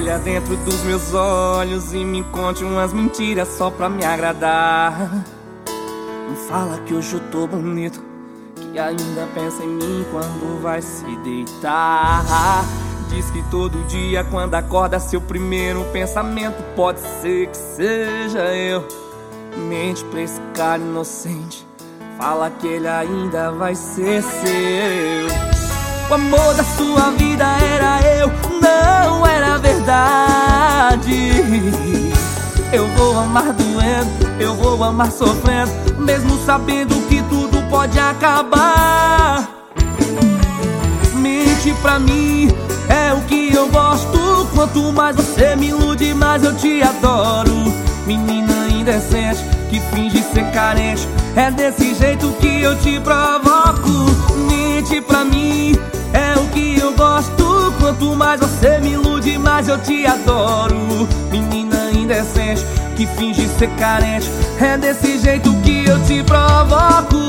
Olha dentro dos meus olhos e me conte umas mentiras só pra me agradar. Não fala que hoje eu tô bonito, que ainda pensa em mim quando vai se deitar. Diz que todo dia quando acorda seu primeiro pensamento pode ser que seja eu. Mente pra esse cara inocente, fala que ele ainda vai ser seu. O amor da sua vida era eu, não era verdade. Eu vou amar doendo, eu vou amar sofrendo, mesmo sabendo que tudo pode acabar. Mente pra mim é o que eu gosto. Quanto mais você me ilude, mais eu te adoro. Menina indecente que finge ser carente, é desse jeito que eu te provoco. Mente pra mim é o que eu gosto. Quanto mais você me ilude, mais eu te adoro. Menina indecente que finge ser carente, é desse jeito que eu te provoco.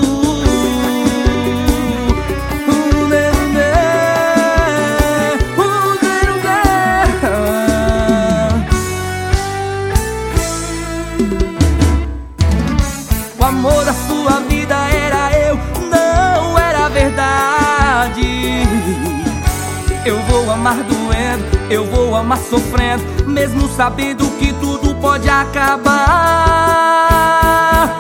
O amor da sua vida era eu, não era verdade. Eu vou amar doendo, eu vou amar sofrendo, mesmo sabendo que tudo pode acabar.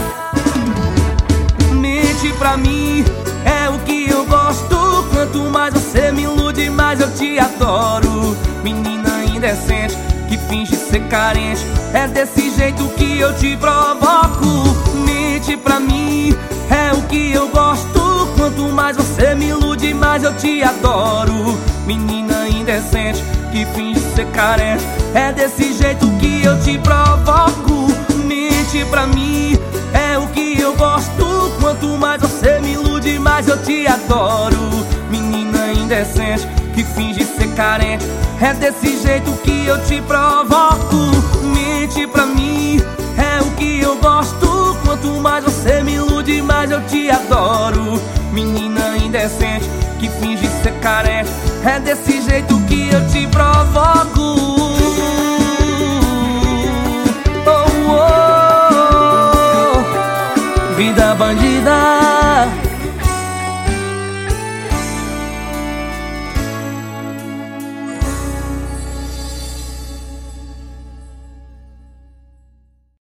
Mente pra mim é o que eu gosto. Quanto mais você me ilude, mais eu te adoro. Menina indecente que finge ser carente, é desse jeito que eu te provoco. Mente pra mim é o que eu gosto. Quanto mais você me ilude, mais eu te adoro. Menina indecente que finge ser carente, é desse jeito que eu te provoco. Mente pra mim é o que eu gosto. Quanto mais você me ilude, mais eu te adoro. Menina indecente que finge ser carente, é desse jeito que eu te provoco. Mente pra mim é o que eu gosto. Quanto mais você me ilude, mais eu te adoro. Menina indecente que finge ser carente, é desse jeito que eu te provoco.